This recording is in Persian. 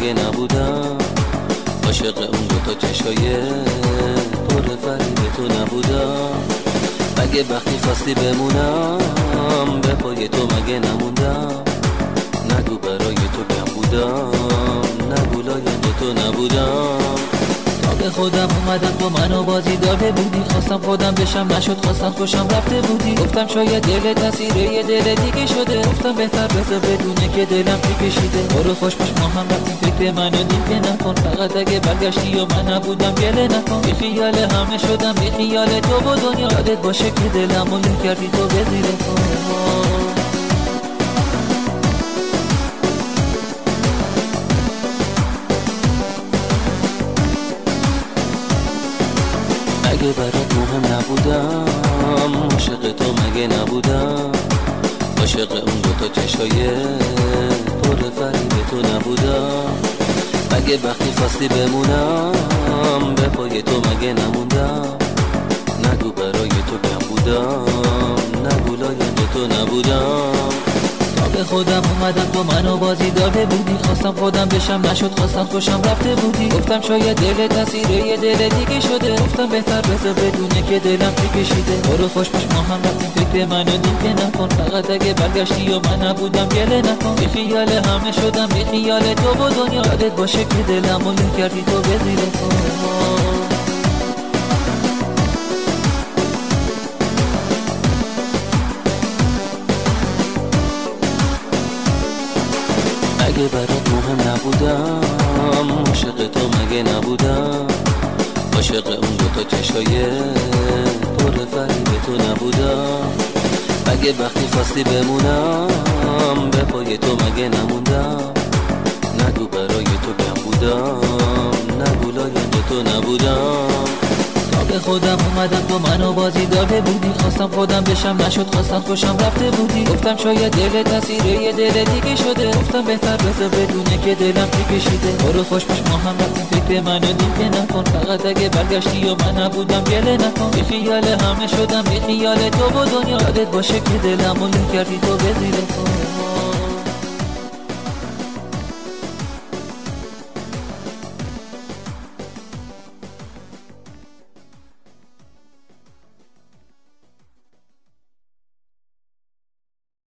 مگه نبودم؟ عاشق اون دوتا چشای پر فریب تو نبودم؟ مگه وقتی خواستی بمونم به پای تو مگه نموندم؟ نگو برای تو کم بودم، نگو لاینده تو نبودم. تا به خودم اومدم تو منو بازی داده بودی، خواستم خودم بشم نشد، خواستم خوشم رفته بودی. گفتم شاید دل تاثیر یه دل دیگه شده، گفتم بهتر بذار بدونه که دلم تو کشیده. برو خوش باش ما هم رفتیم، فکر منو دیگه نکن، فقط اگه برگشتی و من نبودم گله نکن. بی خیال همه شدم، بی خیال تو و دنیا، یادت باشه که دلمو له کردی تو به زیر پا. مگه برات مهم نبودم؟ عاشق تو مگه نبودم؟ عاشق اون دوتا چشای پر فریب تو نبودم؟ مگه وقتی خواستی بمونم به پای تو مگه نموندم؟ نگو برای تو کم بودم، نگو لاینده تو نبودم. به خودم اومدم تو منو بازی داده بودی، خواستم خودم بشم نشد، خواستم خوشم رفته بودی. گفتم شاید دل تاثیر یه دل دیگه شده، گفتم بهتر بذار بدونه که دلم تو کشیده. برو خوش باش ما هم رفتیم، فکر منو دیگه نکن، فقط اگه برگشتی و من نبودم گله نکن. بی خیال همه شدم، بی خیال تو و دنیا، یادت باشه که دلمو له کردی تو به زیر پا. مگه برات مهم نبودم؟ عاشق تو مگه نبودم؟ عاشق اون دوتا چشای پر فریب تو نبودم؟ مگه وقتی خواستی بمونم به پای تو مگه نموندم؟ نگو برای تو کم بودم، نگو لاینده تو نبودم. به خودم اومدم تو منو بازی داده بودی، خواستم خودم بشم نشد، خواستم خوشم رفته بودی. گفتم شاید دل تاثیر یه دل دیگه شده، گفتم بهتر بذار بدونه که دلم تو کشیده. برو خوش باش ما هم رفتیم، فکر منو دیگه نکن، فقط اگه برگشتی و من نبودم گله نکن. بی خیال همه شدم، بی خیال تو و دنیا، یادت باشه که دلمو له کردی تو به زیر پا.